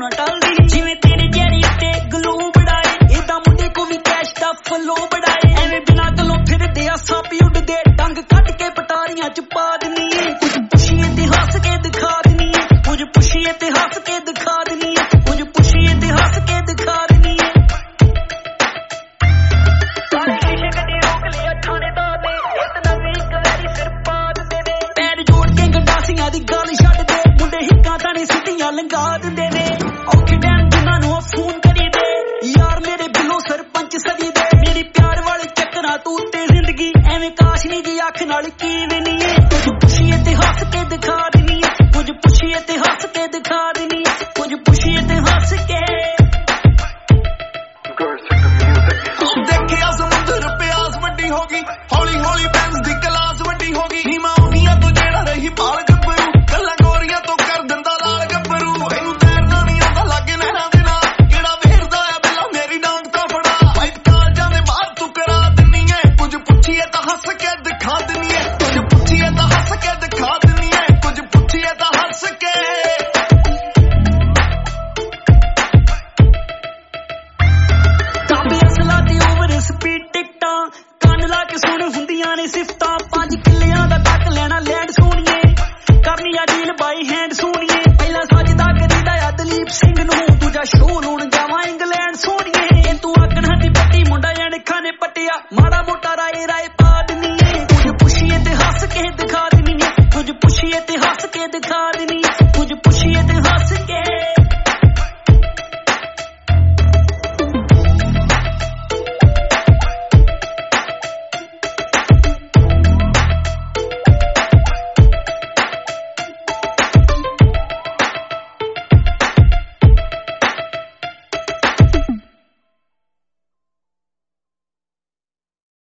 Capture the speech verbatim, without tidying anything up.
टलदी जिवें तेरे जैरी उत्ते गलो बढ़ाए इदां मुंडे को भी कैश दा फलो बढ़ाए एवें बिना गलों फिरदे आ सप उड़दे डंग कट के पटारियां च पा दिनी कुछ पुछिए ते हंस के दिखा दिनी कुछ पुछिए ते हंस के दिखा दिनी कुछ पुछिए ते हंस के दिखा दिनी सारे शीशे कदे रोक लिया थानेदार ने इतना भी एक वारी सिर पा दिंदे ने पैर जोड़ के गंडासियां दी गल छड्ड दे मुंडे हिक्कां ताणी सिੱਧੀਆਂ लंघा दिंदे ने औखे टैम जिन्हां नूं फोन करी दे यार मेरे बिलों सरपंच सदी दे मेरी प्यार वाले चक्करां तू ते जिंदगी एवें काशनी दी अख नाल कीवे नहीं कुछ पुछिए ते हंस के दिखा दिनी कुछ पुछिए ते हंस के दिखा दिनी कुछ पुछिए ते हंस के देखिया समुंदर प्यास वड्डी होगी हौली हौली बैंस दी क्लास वड्डी होगी नीमा उनिया तो जेड़ा रही पाल गब्बरू गल्ला गोरियां तो कर दिंदा लाल गब्बरू इनू तैरना नहीं आंदा लागे नैना दे नाल केड़ा वेरदा है बिल्ला मेरी डांग तो फड़ा वाइट कालजां दे बाहर तू करा दिनी है कुछ पुछिए तां हंस के दिखा दिनी है कुछ पुछिए तां हंस के दिखा दिनी है कुछ पुछिए तां हंस के ताबे असला दी ओवर स्पीड टिकटां ਕੰਨ ਲਾ ਕੇ ਸੁਣ ਹੁੰਦੀਆਂ ਨੇ ਸਿਫਤਾਂ ਪੰਜ ਕਿੱਲਿਆਂ ਦਾ ਟੱਕ ਲੈਣਾ ਲੈਂਡ ਸੋਣੀਏ ਕਰਨੀ ਆ ਡੀਲ ਬਾਈ ਹੈਂਡ ਸੋਣੀਏ ਪਹਿਲਾਂ ਸੱਜਦਾ ਕਰੀਦਾ ਆ ਦਲੀਪ ਸਿੰਘ ਨੂੰ ਦੂਜਾ ਸ਼ੋਅ